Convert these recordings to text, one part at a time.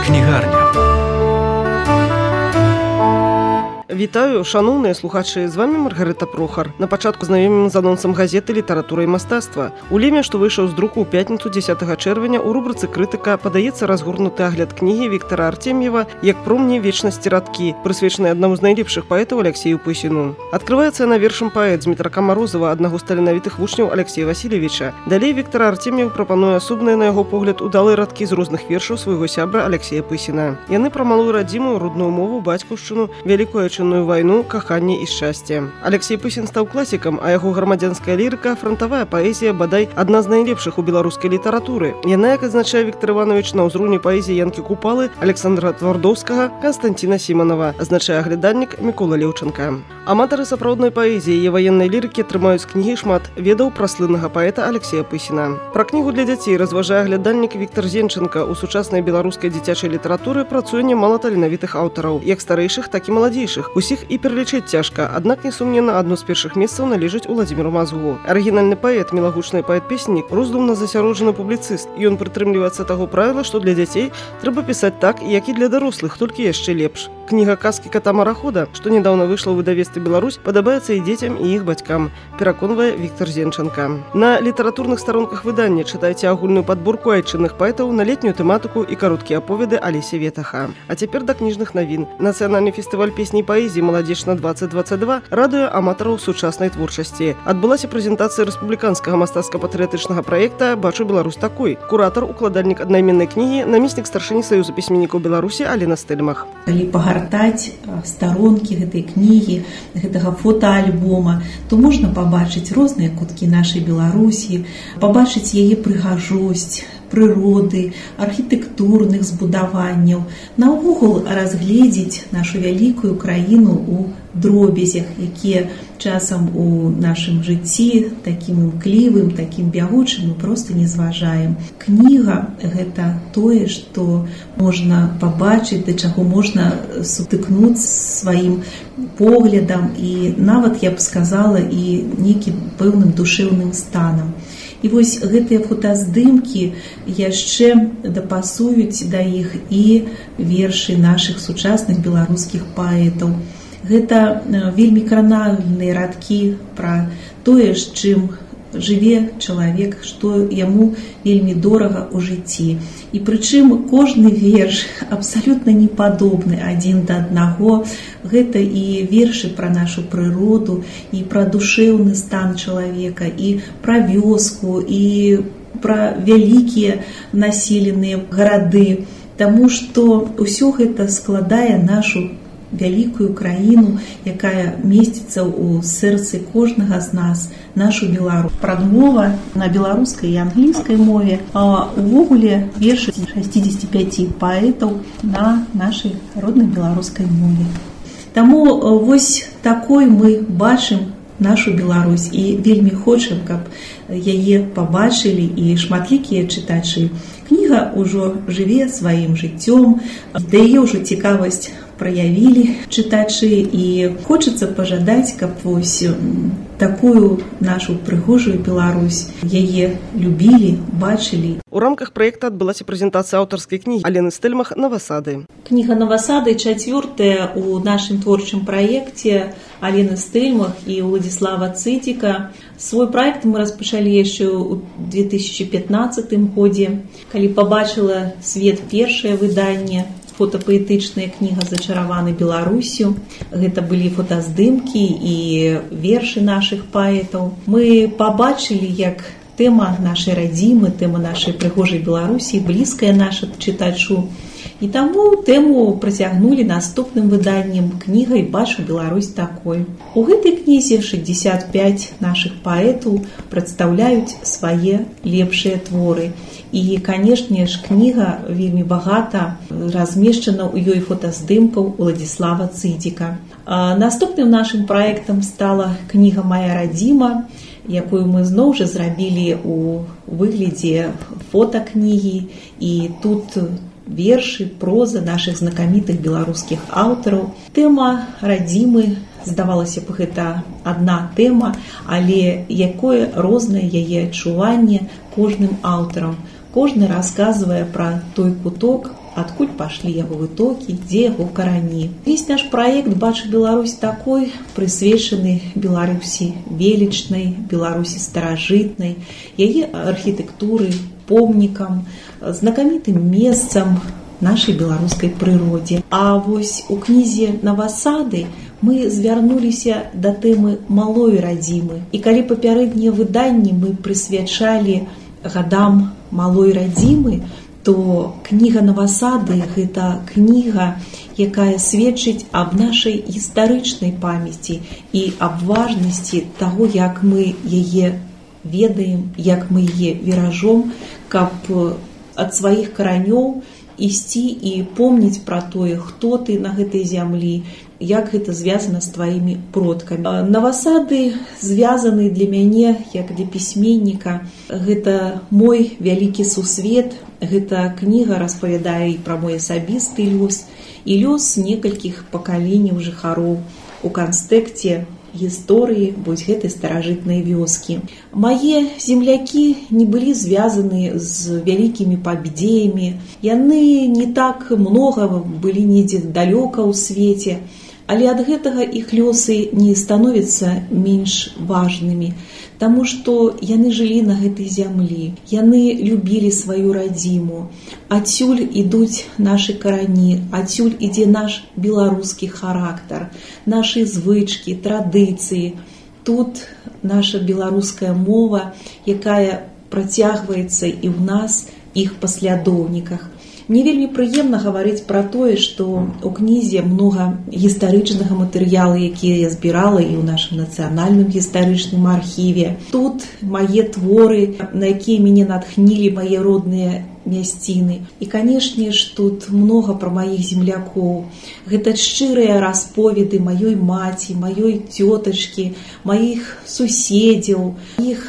Кнігарня. Вітаю, шаноўныя слухачы, з вами Маргарыта Прохар. На пачатку знаёмім з анонсам газеты «Літаратура і мастацтва». У Леме, што выйшаў з друку ў пятніцу 10 чэрвеня, у рубрыцы «Крытыка» падаецца разгорнуты агляд кнігі Віктара Артем'ева «Як промні вечнасці радкі», прысвечанай аднаму з найлепшых паэтаў Алексею Пысіну. Адкрываецца яна вершам паэт Змітрака Марозава, аднаго з таленавітых вучняў Алексея Васильевича. Далей Віктар Артем'ев прапануе асобныя, на яго погляд, удалыя радкі з розных вершаў свайго сябра Алексея Пысіна. Яны пра малую радзіму, родную мову, бацькаўшчыну, вялікую вайну, каханне і шчасце. Алексей Пысін стаў класікам, а яго грамадзянская лірыка, фронтавая паэзія, бадай, адна з найлепшых у беларускай літаратуры. Яна, як адзначае Віктар Іванович, на ўзроўні паэзіі Янкі Купалы, Александра Твардоўскага, Канстанціна Сіманова, азначае аглядальнік Мікола Леўчанка. Аматары сапраўднай паэзіі і ваеннай лірыкі атрымаюць з кнігі шмат ведаў пра слыннага паэта Алексея Пысіна. Пра кнігу для дзяцей разважае аглядальнік Віктар Зенченка. У сучаснай беларускай дзіцячай літаратуры працуе нямала таленавітых аўтараў, як старэйшых, так і маладзейшых. Усіх і пералічыць цяжка, аднак, несумненна, адно з першых месцаў належыць Уладзіміру Мазгу. Арыгінальны паэт, мілагучны паэт-песеннік, роздумна засяроджаны публіцыст. Ён прытрымліваецца таго правіла, што для дзяцей трэба пісаць так, як і для дарослых, толькі яшчэ лепш. Кніга казкі ката-марахода, што нядаўна выйшла ў выдавецтве «Беларусь», падабаецца і дзецям, і іх бацькам, пераконвае Віктар Зенченка. На літаратурных старонках выдання чытайце агульную падборку айчынных паэтаў на летнюю тэматыку і кароткія аповеды Алесі Ветаха. А цяпер да кніжных навін. Нацыянальны фестываль песні і паэзіі «Маладзеж на 2022» радуе аматараў сучаснай творчасці. Адбылася прэзентацыя рэспубліканскага мастацка-патрыятычнага праекта «Бачу Беларусь такой». Куратар, укладальнік аднайменнай кнігі, намеснік старшыні Саюза пісьменнікаў Беларусі Алена Стэльмах. Калі пагартаць старонкі гэтай кнігі, гэтага фотаальбома, то можна пабачыць розныя куткі нашай Беларусі, пабачыць яе прыгажосць, прыроды, архітэктурных збудаванняў, наогул разгледзець нашу вялікую краіну у дробязях, якія часам у нашым жыцці такім імклівым, такім бягучым мы проста не зважаем. Кніга – гэта тое, што можна пабачыць, да чаго можна сутыкнуць сваім поглядам і нават, я б сказала, і нейкім пэўным душэўным станам. І вось гэтыя фотаздымкі яшчэ дапасуюць да іх і вершы нашых сучасных беларускіх паэтаў. Гэта вельмі кранальныя радкі пра тое, з чым жыве чалавек, што яму вельмі дорага ў жыцці. І прычым кожны верш абсалютна не падобны адзін да аднаго. Гэта і вершы пра нашу прыроду, і пра душэўны стан чалавека, і пра вёску, і пра вялікія населеныя гарады. Таму што ўсё гэта складае нашу вялікую краіну, якая месціцца ў сэрцы кожнага з нас, нашу Беларусь. Прадмова на беларускай і англійскай мове, а увогуле вершы 65 паэтаў на нашай роднай беларускай мове. Таму вось такой мы бачым нашу Беларусь і вельмі хочам, каб яе пабачылі і шматлікія чытачы. Кніга ўжо жыве сваім жыццём, да яе ўжо цікавасць праявілі чытачы, і хочацца пажадаць, каб вось такую нашу прыгожую Беларусь яе любілі, бачылі. У рамках праекта адбылася прэзентацыя аўтарскай кнігі Алены Стэльмах «Навасады». Кніга «Навасады» чацвёртая ў нашым творчым праекце Алены Стэльмах і Уладзіслава Цыдзіка. Свой праект мы распачалі яшчэ ў 2015 годзе, калі пабачыла свет першае выданне, фотапаэтычная кніга «Зачараваны Беларусю». Гэта былі фотаздымкі і вершы нашых паэтаў. Мы пабачылі, як тэма нашай радзімы, тэма нашай прыгожай Беларусі блізкая наша чытачу. І таму тэму працягнулі наступным выданнем кнігай «Бачу Беларусь такой». У гэтай кнізе 65 нашых паэтаў прадстаўляюць свае лепшыя творы. І, канешне ж, кніга вельмі багата размешчана ў ёй фотаздымкаў Уладзіслава Цыдзіка. Наступным нашым праектам стала кніга «Мая радзіма», якую мы зноў жа зрабілі ў выглядзе фотакнігі, і тут вершы, проза нашых знакамітых беларускіх аўтараў. Тэма радзімы, здавалася б, гэта адна тэма, але якое рознае яе адчуванне кожным аўтарам. Кожны расказвае пра той куток адкуль пашлі яго вытокі, дзе яго карані. Весь наш праект «Бачу Беларусь» такой прысвечаны Беларусі велічнай, Беларусі старажытнай, яе архітэктуры, помнікам, знакамітым месцам, нашай беларускай прыродзе. А вось у кнізе «Новасады» мы звярнуліся да тэмы малой радзімы. І калі папярэднія выданні мы прысвячалі гадам малой радзімы, то кніга «Новасады» – гэта кніга, якая сведчыць аб нашай гістарычнай памяці і аб важнасці таго, як мы яе ведаем, як мы яе веражом, каб ад сваіх каранёў ісці і помніць пра тое, хто ты на гэтай зямлі, як гэта звязана з тваімі продкамі. «Новасады» звязаны для мяне, як для пісьменніка. Гэта мой вялікі сусвет. Гэта кніга распавядае і пра мой асабісты лёс, і лёс некалькіх пакаленняў жыхароў у кантэксце гісторыі вось гэтай старажытнай вёскі. Мае землякі не былі звязаны з вялікімі падзеямі. Яны не так многа былі недзе далёка ў свеце, але ад гэтага іх лёсы не становяцца менш важнымі, таму што яны жылі на гэтай зямлі, яны любілі сваю радзіму. Адсюль ідуць нашы карані, адсюль ідзе наш беларускі характар, нашы звычкі, традыцыі. Тут наша беларуская мова, якая працягваецца і ў нас, іх паслядоўніках. Мне вельмі прыемна гаварыць пра тое, што ў кнізе многа гістарычнага матэрыялу, якія я збірала і ў нашым нацыянальным гістарычным архіве. Тут мае творы, на якія мяне натхнілі мае родныя мясціны. І, канешне ж, тут многа пра маіх землякоў. Гэта шчырыя расповеды маёй маці, маёй цётачкі, маіх суседзяў, іх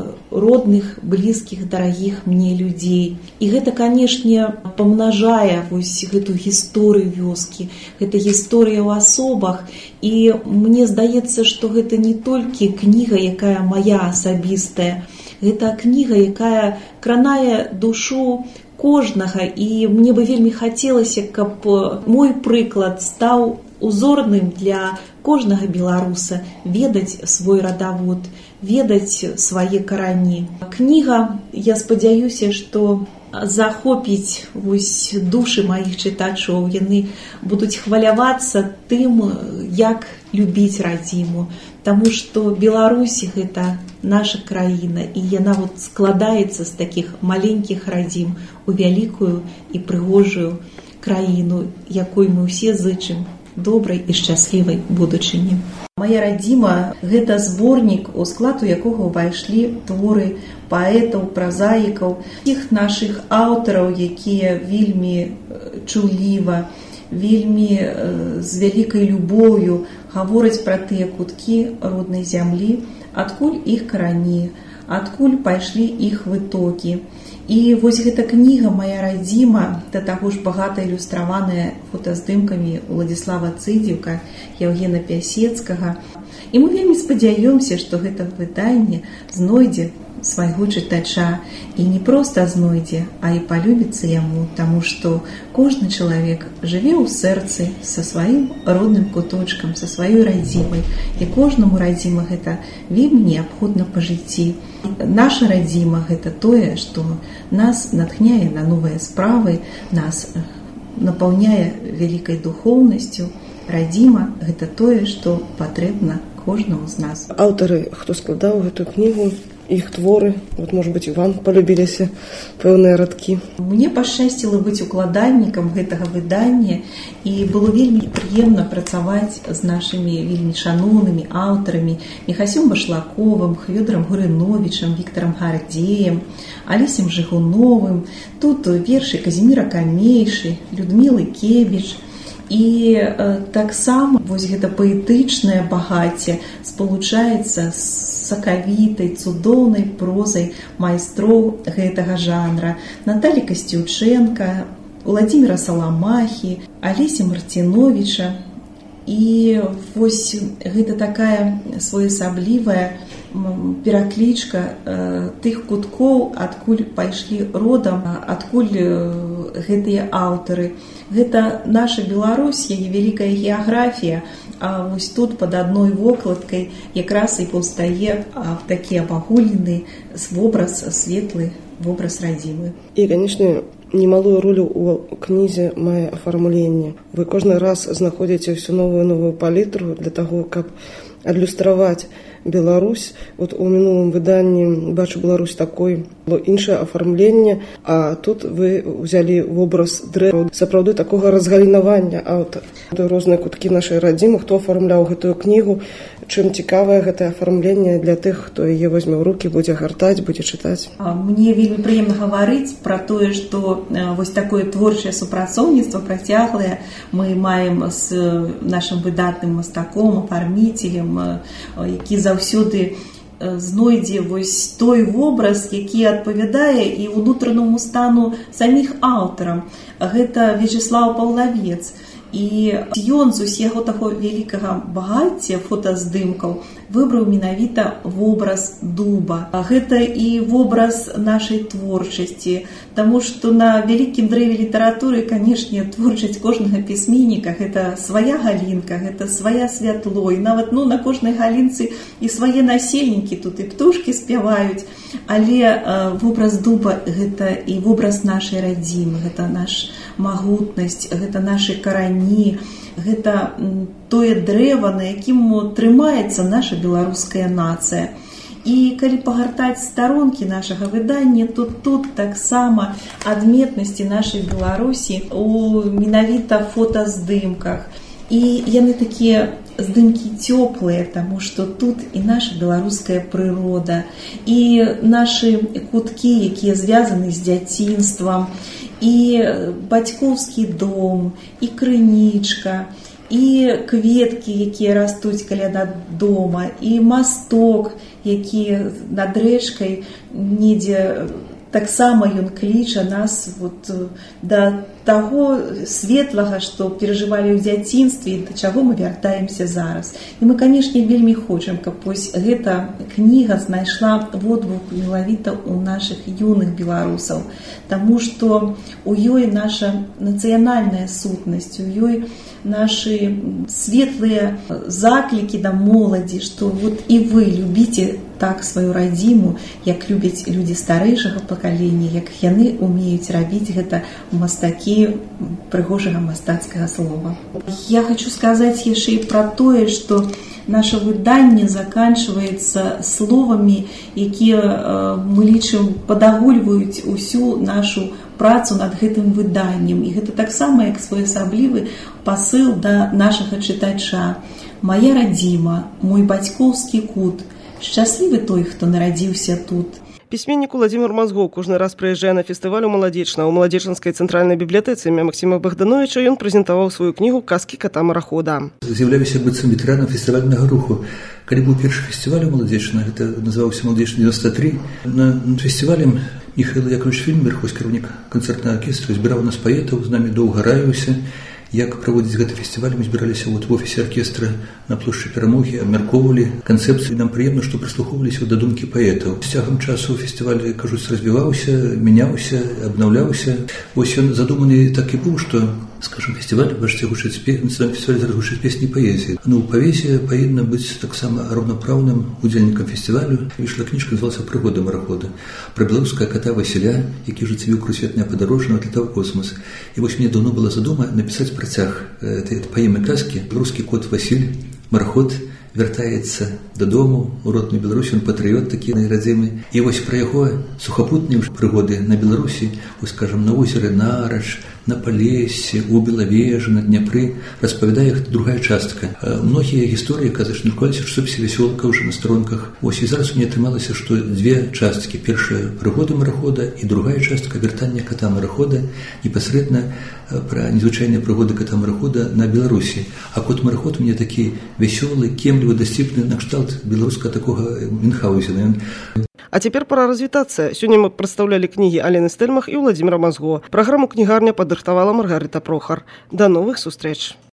родных, блізкіх, дарагіх мне людзей. І гэта, канешне, памнажае вось гэту гісторыю вёскі, гэта гісторыя ў асобах. І мне здаецца, што гэта не толькі кніга, якая моя асабістая, гэта кніга, якая кранае душу кожнага, і мне бы вельмі хацелася, каб мой прыклад стаў узорным для кожнага беларуса, ведаць свой радавод, ведаць свае карані. Кніга, я спадзяюся, што захопіць вось душы маіх чытачоў, яны будуць хвалявацца тым, як любіць радзіму, таму што Беларусь – гэта наша краіна, і яна вот складаецца з такіх маленькіх радзім у вялікую і прыгожую краіну, якой мы ўсе зычым добрай і шчаслівай будучыні. Мая радзіма – гэта зборнік, у склад у якога ўвайшлі творы паэтаў, празаікаў, тых нашых аўтараў, якія вельмі чуліва, вельмі з вялікай любоўю гавораць пра тыя куткі роднай зямлі, адкуль іх карані, адкуль пайшлі іх вытокі. І вось гэта кніга «Мая радзіма», да таго ж багата ілюстраваная фотаздымкамі Уладзіслава Цыдзіўка, Яўгена Пясецкага. І мы вельмі спадзяёмся, што гэта выданне знойдзе свайго чытача, і не проста знойдзе, а і палюбіцца яму, таму што кожны чалавек жыве ў сэрцы са сваім родным куточкам, са сваёй радзімай, і кожнаму радзіма гэта вельмі неабходна па жыцці. Наша радзіма – гэта тое, што нас натхняе на новыя справы, нас напаўняе вялікай духоўнасцю. Радзіма – гэта тое, што патрэбна кожнаму з нас. Аўтары, хто складаў гэтую кнігу, іх творы, вот, может быть, і вам полюбіліся пэўныя радкі. Мне пашчасціла быць укладальнікам гэтага выдання, і было вельмі прыемна працаваць з нашымі вельмі шаноўнымі аўтарамі Міхасём Башлаковым, Хвёдорам Гурыновічам, Віктарам Гардзеем, Алесем Жыгуновым, тут вершы Казіміра Камейшы, Людмілы Кебіч. І таксама вось гэта паэтычнае багацце спалучаецца з сакавітай, цудоўнай прозай майстроў гэтага жанра. Наталі Касцючэнка, Уладзіміра Саламахі, Алеся Марціновіча. І вось гэта такая своеасаблівая пераклічка тых куткоў, адкуль пайшлі родам, адкуль гэтыя аўтары. Гэта наша Беларусь, яе вялікая геаграфія, а вось тут пад адной вокладкай якраз і паўстае такі абагульнены вобраз, светлы вобраз радзімы. І, канечне, немалую ролю ў кнізе мае афармленне. Вы кожны раз знаходзіце ўсю новую палітру для таго, каб адлюстраваць Беларусь. Вот у мінулым выданні «Бачу Беларусь» такой было іншае афармленне, а тут вы ўзялі вобраз дрэва, сапраўды такога разгалінавання аўтара. Розныя куткі нашай радзімы, хто афармляў гэтую кнігу, чым цікавае гэтае афармленне для тых, хто яе возьме ў рукі, будзе гартаць, будзе чытаць. Мне вельмі прыемна гаварыць пра тое, што вось такое творчае супрацоўніцтва працяглае мы маем з нашым выдатным мастаком, афарміцелем, які заўсёды знойдзе вось той вобраз, які адпавядае і ўнутранаму стану саміх аўтарам. Гэта Вячеслав Паўлавец. І ён з усяго таго вялікага багацця фотаздымкаў выбраў менавіта вобраз дуба. Гэта і вобраз нашай творчасці, таму што на вялікім дрэве літаратуры, канешне, творчасць кожнага пісьменніка – гэта свая галінка, гэта свая святло, і нават на кожнай галінцы і свае насельнікі, тут і птушкі спяваюць, але вобраз дуба – гэта і вобраз нашай радзімы, гэта наш магутнасць, гэта нашы карані, гэта тое дрэва, на якім трымаецца наша беларуская нацыя. І калі пагартаць старонкі нашага выдання, то тут таксама адметнасці нашай Беларусі у менавіта фотаздымках. І яны такія здымкі цёплыя, таму што тут і наша беларуская прырода, і нашы куткі, якія звязаны з дзяцінствам, і бацькоўскі дом, і крынічка, і кветкі, якія растуць каля дома, і масток, які над рэчкай недзе таксама ён кліча нас да таго светлага, што перажывалі ў дзяцінстве, да чаго мы вяртаемся зараз. І мы, канешне, вельмі хочам, каб вось гэта кніга знайшла водгук менавіта ў нашых юных беларусаў, таму што у ёй наша нацыянальная сутнасць, у ёй нашы светлыя заклікі да моладзі, што і вы любіце так сваю радзіму, як любяць людзі старэйшага пакалення, як яны умеюць рабіць гэта мастакі прыгожага мастацкага слова. Я хочу сказаць яшчэ і пра тое, што наше выданне заканчваецца словамі, якія мы лічым падагульваюць усю нашу працу над гэтым выданнем. І гэта таксама як своеасаблівы пасыл да нашага чытача. Моя радзіма, мой бацькоўскі кут, шчаслівы той, хто нарадзіўся тут. Пісьменнік Уладзімір Мазгоў кожны раз прыязджае на фестываль у Маладзечна. У Маладзечанскай цэнтральнай бібліятэцы імя Максіма Богдановича ён прэзентаваў сваю кнігу «Казкі кота-марахода». З'яўляліся быццам ветэранам фестывальнага руху. Калі быў першы фестываль у Маладзечна, гэта называўся «Маладзечна 93», на фестывалем Міхаіл Яковлевич Фільмберг, кіраўнік канцэртнага аркестра, збіраў нас паэтаў, з намі доўга раіўся, як праводзіць гэты фестываль. Мы збіраліся в офісе аркестра на плошчы Перамогі, абмяркоўвалі канцэпцыю. Нам прыемна, што прыслухоўваліся да думкі паэтаў. З цягам часу фестываль, кажуць, развіваўся, мяняўся, абнаўляўся. Вось ён задуманы так і быў, што, скажем, фестиваль, бачыце, гучыць фестиваль зараз гучыць песні паэзіі. Паэзія павінна быць таксама раўнапраўным удзельнікам фестивалю. Выйшла кніжка, называлася «Прыгоды марахода», пра беларускага кота Васіля, які жыццявіў круцветнае падарожжа, адлетаў у космос. І вось мне даўно была задума напісаць працяг этой паэмы казкі. Беларускі кот Васіль, мараход, вяртаецца дадому у родную Беларусь, ён патрыёт такі найрадзімы. І вось пра яго сухапутныя прыгоды на Беларусі, вось, скажам, на возеры Нарач, на Палесе, у Белавежы, на Дняпры, распавядае другая частка. Многія гісторыі, казачна, друкаваліся ў часопісе «Вясёлка» ўжо на старонках. Вось, і зараз у мяне атрымалася, што две часткі. Першая – «Прыгоды марахода» і другая частка – «Вяртанне кота-марахода», непасрэдна пра незвычайныя прыгоды кота-марахода на Беларусі. А кот-мараход у мяне такі вясёлы, кемлівы, дасціпны, накшталт беларускага такога Мюнхгаузена. А цяпер пора развітацца. Сёння мы прадстаўлялі кнігі Алены Стэльмах і Уладзіміра Мазго. Праграму «Кнігарня» падрыхтавала Маргарыта Прохар. Да новых сустрэч!